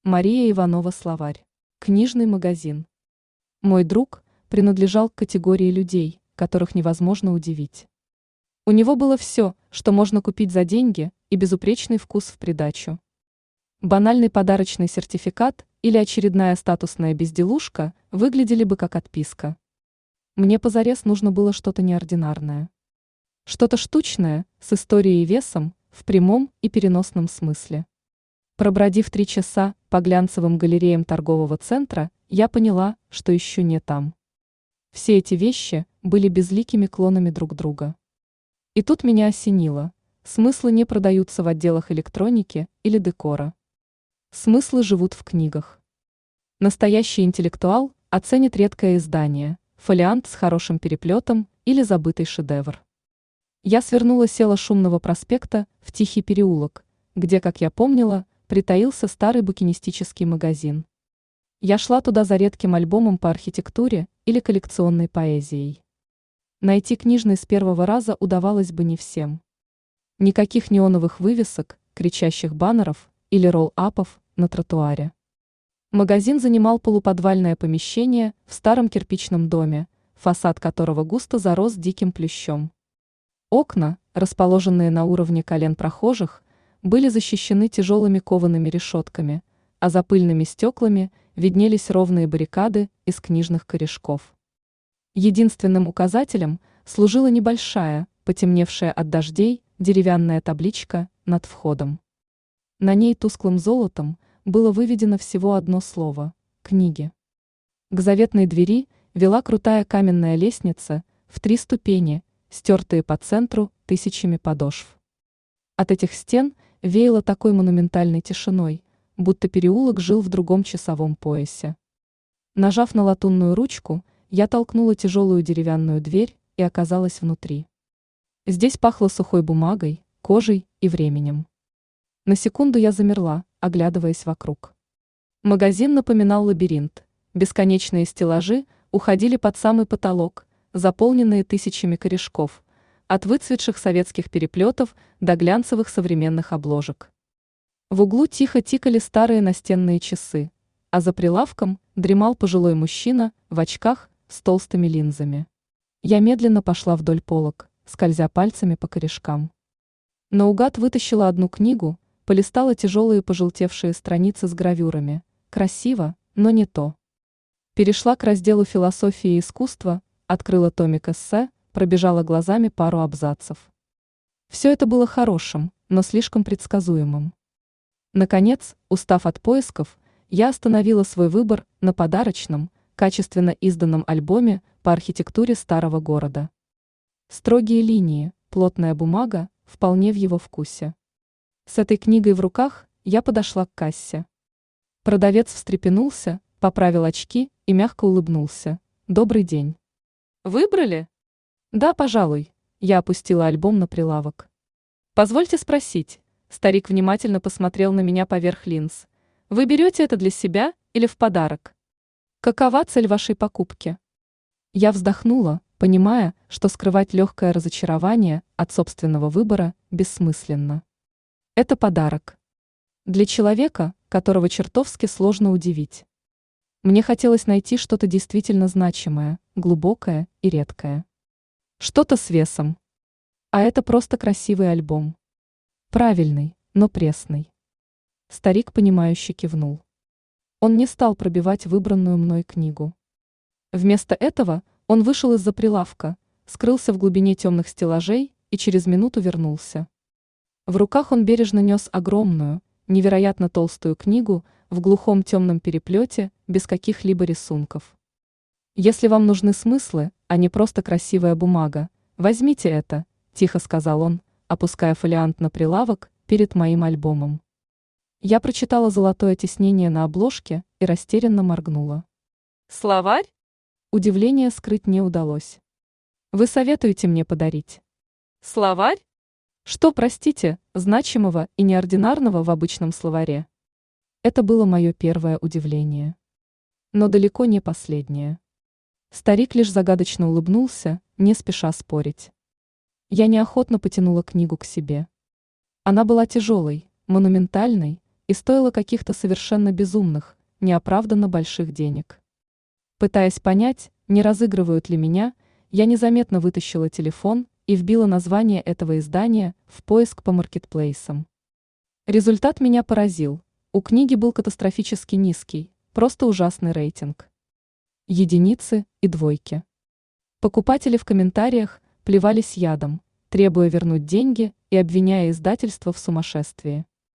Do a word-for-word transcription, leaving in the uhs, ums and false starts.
Мария Иванова словарь. Книжный магазин. Мой друг принадлежал к категории людей, которых невозможно удивить. У него было все, что можно купить за деньги, и безупречный вкус в придачу. Банальный подарочный сертификат или очередная статусная безделушка выглядели бы как отписка. Мне позарез нужно было что-то неординарное. Что-то штучное, с историей и весом, в прямом и переносном смысле. Пробродив три часа по глянцевым галереям торгового центра, я поняла, что еще не там. Все эти вещи были безликими клонами друг друга. И тут меня осенило. Смыслы не продаются в отделах электроники или декора. Смыслы живут в книгах. Настоящий интеллектуал оценит редкое издание, фолиант с хорошим переплетом или забытый шедевр. Я свернула села шумного проспекта в тихий переулок, где, как я помнила, притаился старый букинистический магазин. Я шла туда за редким альбомом по архитектуре или коллекционной поэзией. Найти книжный с первого раза удавалось бы не всем. Никаких неоновых вывесок, кричащих баннеров или ролл-апов на тротуаре. Магазин занимал полуподвальное помещение в старом кирпичном доме, фасад которого густо зарос диким плющом. Окна, расположенные на уровне колен прохожих, были защищены тяжелыми коваными решетками, а за пыльными стеклами виднелись ровные баррикады из книжных корешков. Единственным указателем служила небольшая, потемневшая от дождей, деревянная табличка над входом. На ней тусклым золотом было выведено всего одно слово – «Книги». К заветной двери вела крутая каменная лестница в три ступени, стертые по центру тысячами подошв. От этих стен веяло такой монументальной тишиной, будто переулок жил в другом часовом поясе. Нажав на латунную ручку, я толкнула тяжелую деревянную дверь и оказалась внутри. Здесь пахло сухой бумагой, кожей и временем. На секунду я замерла, оглядываясь вокруг. Магазин напоминал лабиринт. Бесконечные стеллажи уходили под самый потолок, заполненные тысячами корешков, от выцветших советских переплетов до глянцевых современных обложек. В углу тихо тикали старые настенные часы, а за прилавком дремал пожилой мужчина в очках с толстыми линзами. Я медленно пошла вдоль полок, скользя пальцами по корешкам. Наугад вытащила одну книгу, полистала тяжелые пожелтевшие страницы с гравюрами. Красиво, но не то. Перешла к разделу философии и искусства, открыла томик эссе, пробежала глазами пару абзацев. Все это было хорошим, но слишком предсказуемым. Наконец, устав от поисков, я остановила свой выбор на подарочном, качественно изданном альбоме по архитектуре старого города. Строгие линии, плотная бумага, вполне в его вкусе. С этой книгой в руках я подошла к кассе. Продавец встрепенулся, поправил очки и мягко улыбнулся. «Добрый день». «Выбрали?» «Да, пожалуй». Я опустила альбом на прилавок. «Позвольте спросить». Старик внимательно посмотрел на меня поверх линз. «Вы берете это для себя или в подарок? Какова цель вашей покупки?» Я вздохнула, понимая, что скрывать легкое разочарование от собственного выбора бессмысленно. Это подарок. Для человека, которого чертовски сложно удивить. Мне хотелось найти что-то действительно значимое, глубокое и редкое. Что-то с весом. А это просто красивый альбом. Правильный, но пресный. Старик, понимающе кивнул. Он не стал пробивать выбранную мной книгу. Вместо этого он вышел из-за прилавка, скрылся в глубине темных стеллажей и через минуту вернулся. В руках он бережно нес огромную, невероятно толстую книгу в глухом темном переплете, без каких-либо рисунков. «Если вам нужны смыслы, а не просто красивая бумага, возьмите это», – тихо сказал он, опуская фолиант на прилавок перед моим альбомом. Я прочитала золотое тиснение на обложке и растерянно моргнула. «Словарь?» Удивление скрыть не удалось. «Вы советуете мне подарить?» «Словарь? Что, простите, значимого и неординарного в обычном словаре?» Это было мое первое удивление. Но далеко не последнее. Старик лишь загадочно улыбнулся, не спеша спорить. Я неохотно потянула книгу к себе. Она была тяжелой, монументальной, и стоила каких-то совершенно безумных, неоправданно больших денег. Пытаясь понять, не разыгрывают ли меня, я незаметно вытащила телефон и вбила название этого издания в поиск по маркетплейсам. Результат меня поразил. У книги был катастрофически низкий, просто ужасный рейтинг. Единицы и двойки. Покупатели в комментариях плевались ядом, требуя вернуть деньги и обвиняя издательство в сумасшествии.